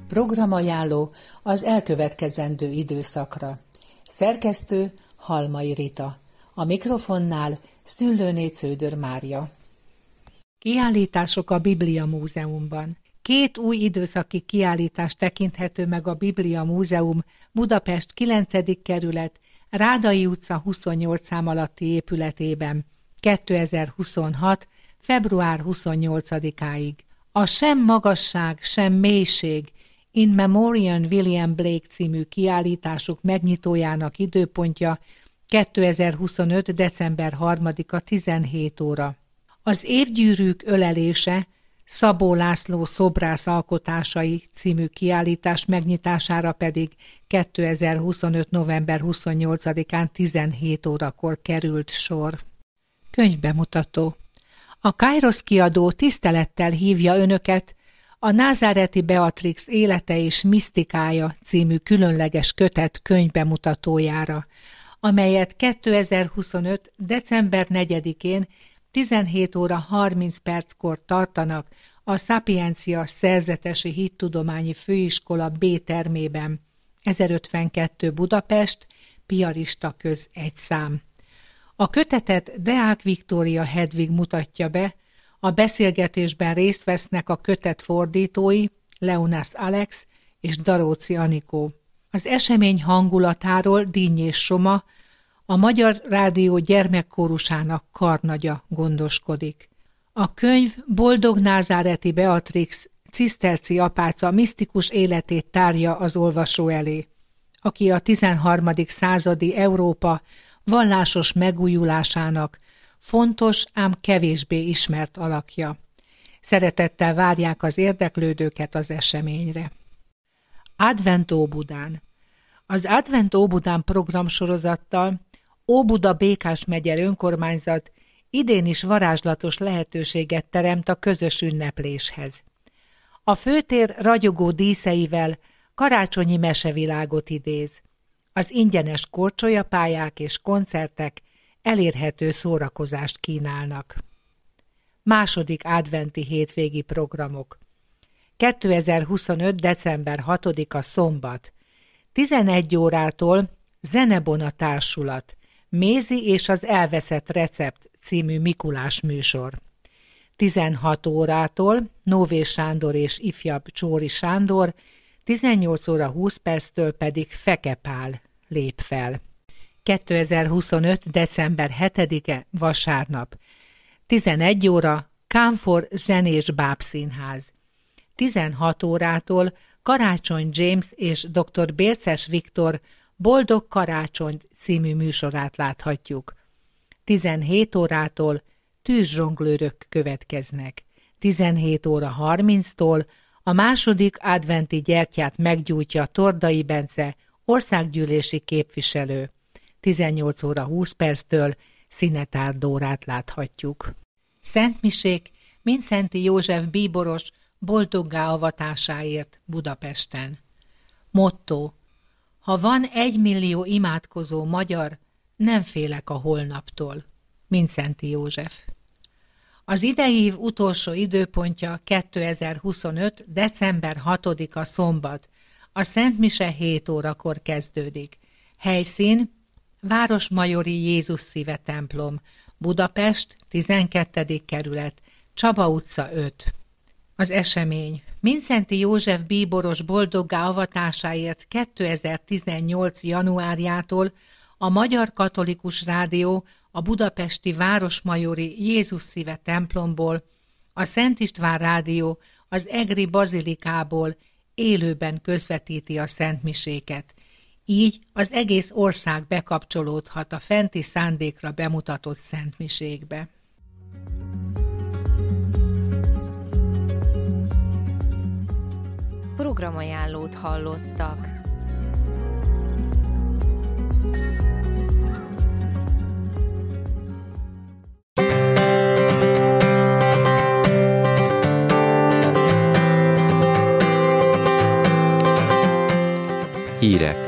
Programajánló az elkövetkezendő időszakra. Szerkesztő Halmai Rita. A mikrofonnál Szüllőné Cződör Mária. Kiállítások a Biblia Múzeumban. 2 új időszaki kiállítás tekinthető meg a Biblia Múzeum Budapest 9. kerület Rádai utca 28 szám alatti épületében 2026. február 28-áig. A Sem magasság, sem mélység In Memoriam William Blake című kiállításuk megnyitójának időpontja 2025. december 3-a 17 óra. Az Évgyűrűk ölelése Szabó László szobrász alkotásai című kiállítás megnyitására pedig 2025. november 28-án 17 órakor került sor. Könyvbemutató. A Kairos kiadó tisztelettel hívja önöket a Názáreti Beatrix élete és misztikája című különleges kötet könyvbemutatójára, amelyet 2025. december 4-én 17 óra 30 perckor tartanak a Szapiencia Szerzetesi Hittudományi Főiskola B termében, 1052 Budapest, Piarista köz 1 szám. A kötetet Deák Viktória Hedvig mutatja be, a beszélgetésben részt vesznek a kötet fordítói, Leonász Alex és Daróci Anikó. Az esemény hangulatáról Dinnyés Soma, a Magyar Rádió gyermekkórusának karnagya gondoskodik. A könyv Boldog Názáreti Beatrix ciszterci apáca misztikus életét tárja az olvasó elé, aki a 13. századi Európa vallásos megújulásának fontos, ám kevésbé ismert alakja. Szeretettel várják az érdeklődőket az eseményre. Advent Óbudán. Az Advent Óbudán programsorozattal Óbuda Békás-megye önkormányzat idén is varázslatos lehetőséget teremt a közös ünnepléshez. A főtér ragyogó díszeivel karácsonyi mesevilágot idéz. Az ingyenes korcsolyapályák és koncertek elérhető szórakozást kínálnak. Második adventi hétvégi programok. 2025. december 6-a szombat. 11 órától Zenebona Társulat, Mézi és az elveszett recept című Mikulás műsor. 16 órától Nóvé Sándor és ifjabb Csóri Sándor, 18 óra 20 perctől pedig Feke Pál lép fel. 2025. december 7-e vasárnap. 11 óra Kánfor Zenés Bábszínház. 16 órától Karácsony James és dr. Bérces Viktor Boldog Karácsony című műsorát láthatjuk. 17 órától tűzzsonglőrök következnek. 17 óra 30-tól a második adventi gyertyát meggyújtja Tordai Bence, országgyűlési képviselő. 18 óra 20 perctől Szinetár Dórát láthatjuk. Szentmisék Mindszenty József bíboros boldoggá avatásáért Budapesten. Motto: ha van 1 millió imádkozó magyar, nem félek a holnaptól. Mindszenty József. Az idei év utolsó időpontja 2025. december 6-a szombat. A Szentmise 7 órakor kezdődik. Helyszín Városmajori Jézus Szíve templom, Budapest, 12. kerület, Csaba utca 5. Az esemény Mindszenty József bíboros boldoggá avatásáért 2018. januárjától a Magyar Katolikus Rádió a budapesti Városmajori Jézus Szíve templomból, a Szent István Rádió az Egri Bazilikából élőben közvetíti a szentmiséket. Így az egész ország bekapcsolódhat a fenti szándékra bemutatott szentmisékbe. Programajánlót hallottak. Hírek.